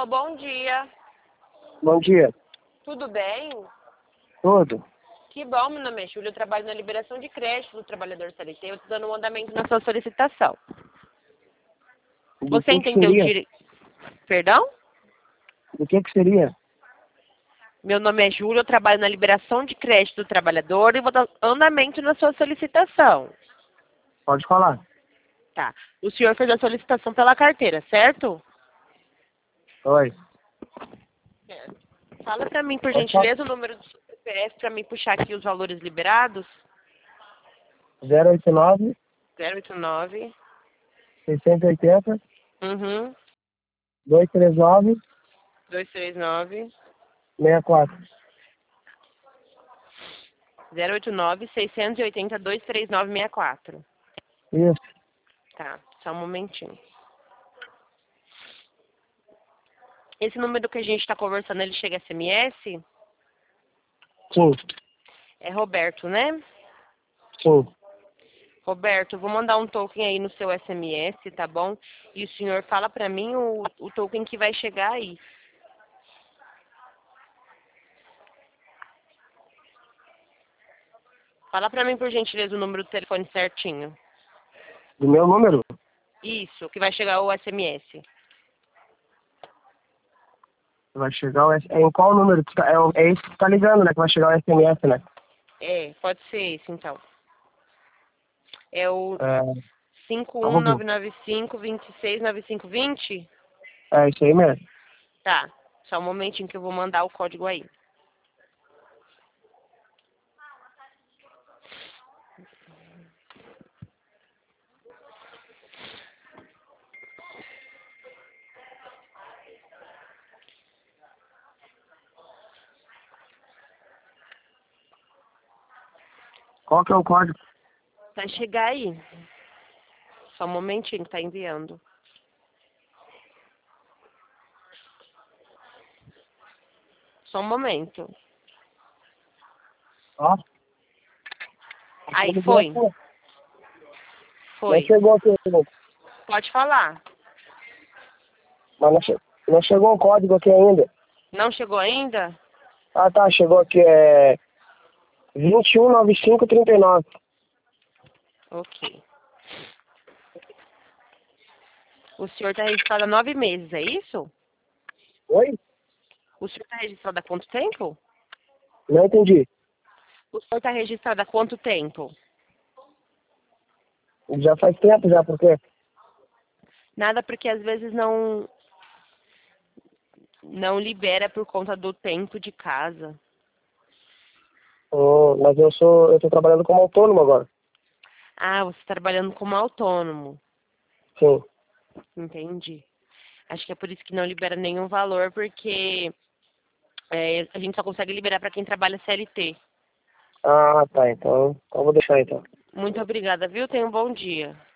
Alô, bom dia. Bom dia. Tudo bem? Tudo? Que bom, meu nome é Júlia, eu trabalho na liberação de crédito do trabalhador CLT, eu estou dando um andamento na sua solicitação. Do Você que entendeu seria? direito? Perdão? Do que seria? Meu nome é Júlia, eu trabalho na liberação de crédito do trabalhador e vou dar andamento na sua solicitação. Pode falar. Tá. O senhor fez a solicitação pela carteira, certo? Oi. Certo. Fala para mim, por Pode falar. gentileza, o número do seu CPF para mim puxar aqui os valores liberados. 089 089. 680 Uhum. 239 239. 64. 089 680 23964. Isso. Tá, só um momentinho. Esse número que a gente está conversando, ele chega SMS? Sim. É Roberto, né? Sim. Roberto, eu vou mandar um token aí no seu SMS, tá bom? E o senhor fala pra mim o token que vai chegar aí. Fala pra mim, por gentileza, o número do telefone certinho. Do meu número? Isso, que vai chegar o SMS. Vai chegar o em qual número? É esse que tu tá ligando, né? Que vai chegar o SMS, né? É, pode ser esse, então. É o É, arroba. 51995 269520? É isso aí mesmo. Tá, só um momentinho que eu vou mandar o código aí. Qual que é o código? Vai chegar aí. Só um momentinho que tá enviando. Só um momento. Ó. Aí, foi. Não Foi. chegou aqui ainda. Pode falar. Mas não chegou o código aqui ainda. Não chegou ainda? Ah, tá. Chegou aqui. É 219539. Ok. O senhor está registrado há 9 meses, é isso? Oi? O senhor está registrado há quanto tempo? Não entendi. O senhor está registrado há quanto tempo? Já faz tempo já, por quê? Nada, porque às vezes não libera por conta do tempo de casa. Mas eu tô trabalhando como autônomo agora. Ah, você está trabalhando como autônomo. Sim. Entendi. Acho que é por isso que não libera nenhum valor, porque a gente só consegue liberar para quem trabalha CLT. Ah, tá. Então vou deixar então. Muito obrigada, viu? Tenha um bom dia.